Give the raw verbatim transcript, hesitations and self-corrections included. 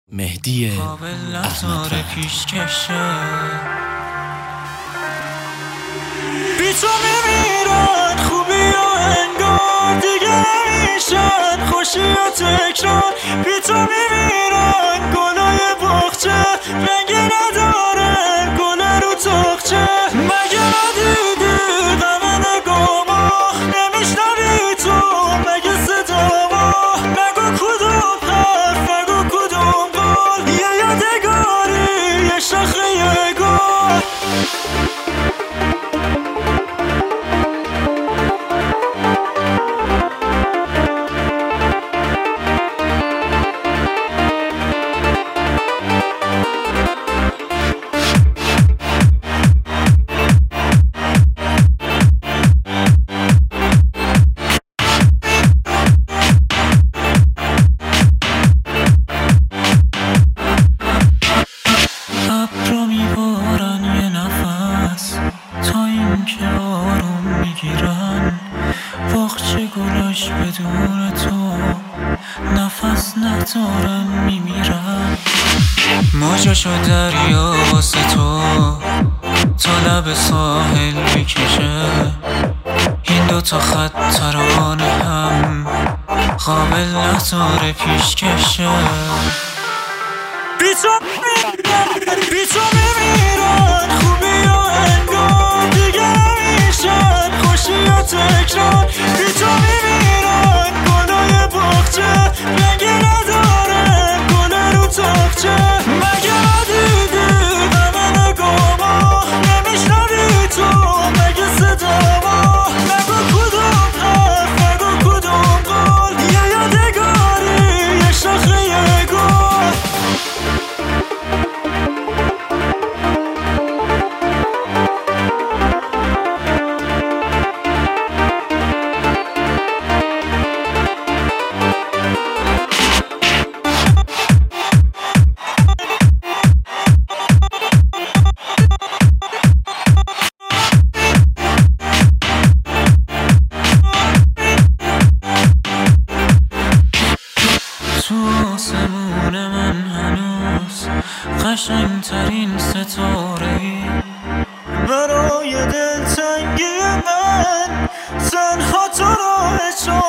مهدی احمد پیشکشه بی تو میمیرن خوبی و انگار دیگه نمیشن خوشی و تکرار بی تو میمیرن گلای باغچه رنگی ندارن گل رو تاقچه مگه ندیدی غم نگاما نمیشنوی تو مگه صداما نگو کدوم حرف نگو کدوم قول یه یادگاری یه شاخه یه گل باغچه گلاش بدون تو نفس ندارن میمیرن موجاشو دریا واسه تو تا لب ساحل میکشه این دوتا خط ترانه هم قابل نداره پیشکشه بی تو میمیرن بی تو میمیرن خوبی و انگار دیگه نمیشن خوشی و تکرار بی تو میمیرن گلای باغچه رنگی ندارن گل رو تاقچه مگه ندیدی غم نگاما نمیشنوی تو مگه صداما نگو کدوم حرف نگو کدوم قول یه یادگاری یه شاخه یه گل آسمون من هنوز قشنگ ترین ستاره ای برای دلتنگی من تنها تو را